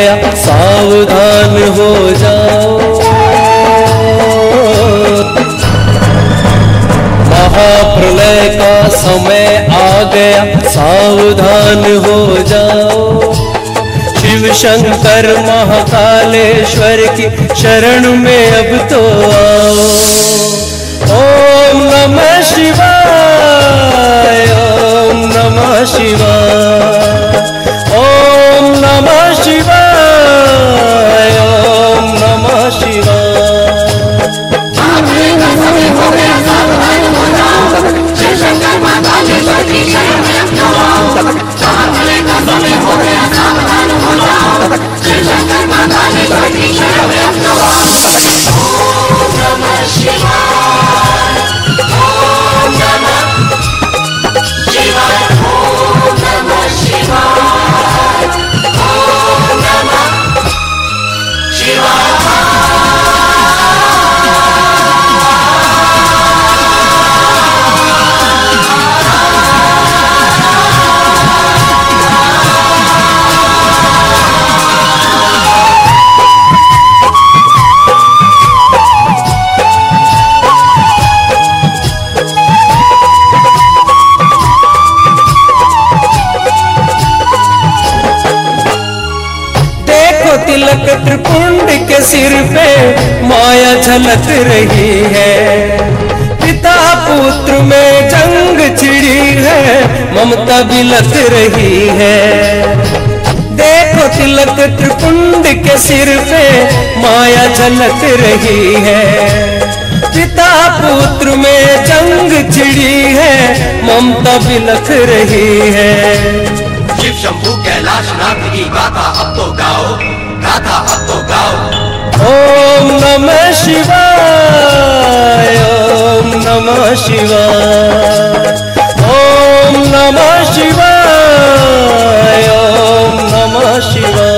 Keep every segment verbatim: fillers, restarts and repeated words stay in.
गया, सावधान हो जाओ। महाप्रलय का समय आ गया, सावधान हो जाओ। शिव शंकर महाकालेश्वर की शरण में अब तो आओ। ओम नमः शिवाय, ओम नमः शिवाय, ओम नमः शिवाय, ओम नमः शिवाय। तिलक त्रिपुंड के सिर पे माया झलक रही है। पिता पुत्र में जंग छिड़ी है, ममता बिलक रही है। देखो तिलक त्रिपुंड के सिर पे माया झलक रही है। पिता पुत्र में जंग छिड़ी है, ममता बिलक रही है। शिव शंभू कैलाश नाथ की गाथा अब तो गाओ, गाथा अब तो गाओ। ओम नमः शिवाय, ओम नमः शिवाय, ओम नमः शिवाय, ओम नमः शिवाय।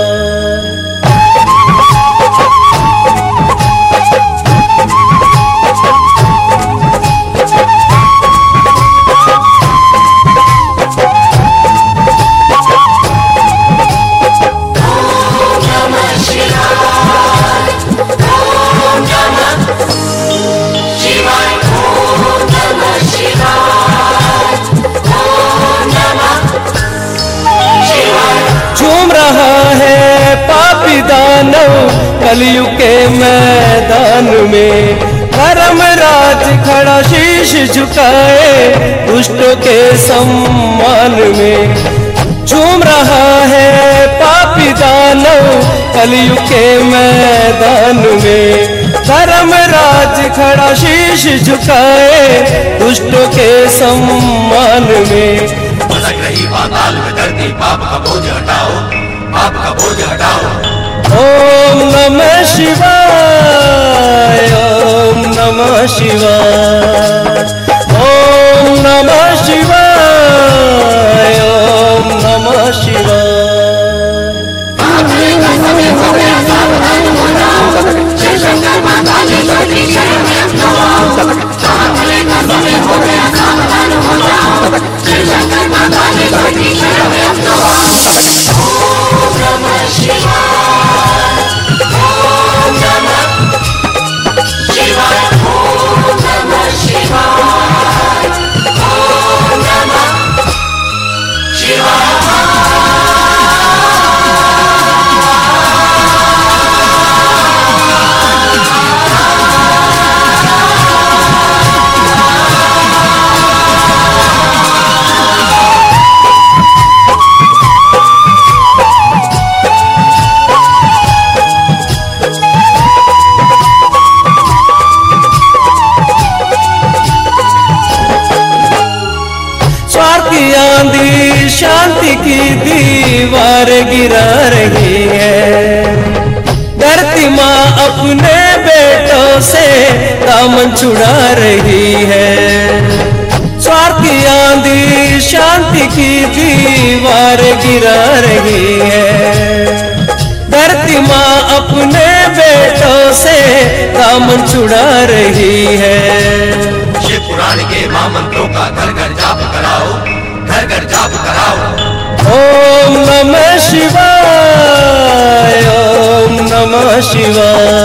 कलयुग के मैदान में धर्म राज खड़ा शीश झुकाए, दुष्टों के सम्मान में झूम रहा है पापी दानव। कलयुग के मैदान में धर्म राज खड़ा शीश झुकाए, दुष्टों के सम्मान में। भटक रही पाताल में धरती, पाप का बोझ हटाओ, पाप का बोझ हटाओ। ओम नमः शिवाय, ओम नमः शिवाय, ओम नमः शिवाय, ओम नमः शिवाय। आंधी शांति की दीवार गिरा रही है। धरती माँ अपने बेटों से दामन छुड़ा रही है। स्वार्थी आंधी शांति की दीवार गिरा रही है। धरती माँ अपने बेटों से दामन छुड़ा रही है। शिव पुराण के महामंत्रों का घर घर जाप कराओ, घर घर जाप कराओ। ओम नमः शिवाय, शिवाय।